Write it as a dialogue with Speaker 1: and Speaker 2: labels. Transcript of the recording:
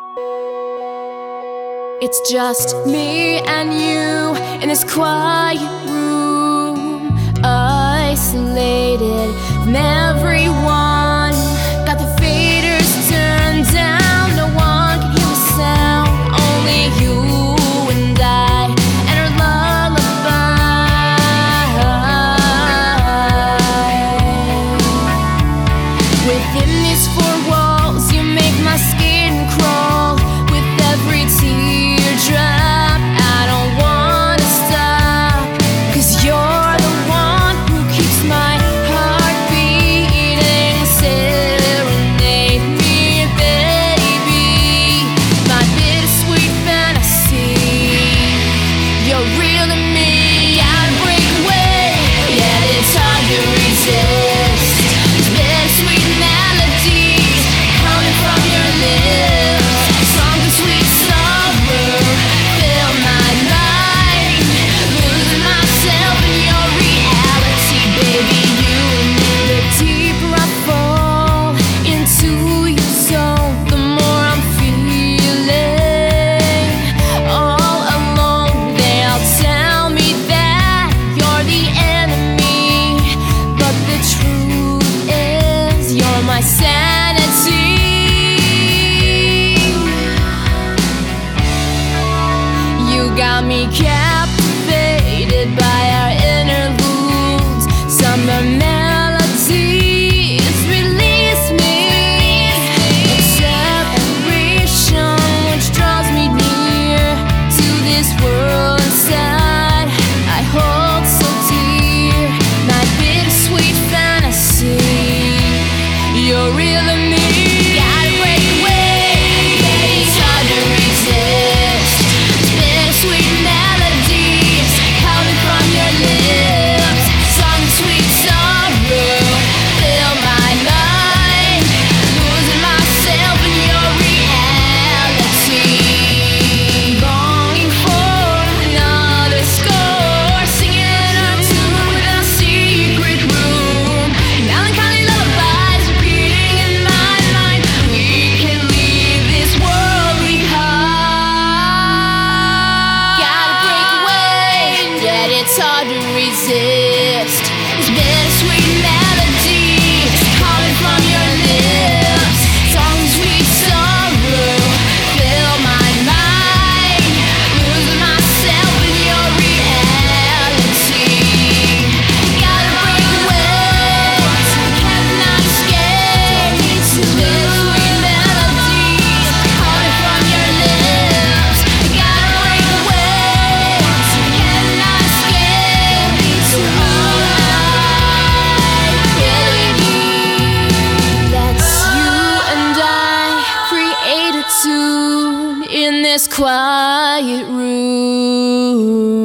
Speaker 1: It's just me and you in this quiet room, isolated from everyone. Got the faders turned down, no one can hear the sound. Only you and I and our lullaby. Within these four walls, you make my skin crawl. With every teardrop, I don't wanna stop, 'cause you're the one who keeps my heart beating. Serenade me, baby, my bittersweet fantasy. You're real to me, gotta break away, yet it's hard to resist. These bittersweet melodies coming from your lips. Something sweet sorrow fill my mind, losing myself in your reality, baby. You and me. The deeper I fall into your zone, the more I'm feeling all alone. They'll tell me that you're the enemy, but the truth is you're my sanity. You got me captivated by our interludes. Summer melodies release me. It's separation which draws me near to this world inside I hold so dear. My bittersweet fantasy, you're real to me. Gotta break away, it's hard to resist. These bittersweet melodies coming from your lips. Some sweet sorrow fill my mind, losing myself in your reality. Longing for another score, singing our tune within a secret room. Melancholy lullabies repeating in my mind. We can leave this world behind. Gotta break away, yet it's hard to resist. These bittersweet melodies coming from your lips. Some sweet sorrow fill my mind, losing myself in your reality. Gotta break away, cannot escape. These bittersweet melodies coming from your lips. Gotta break away, cannot escape. You're all I really need. That's you and I create a tune in this quiet room.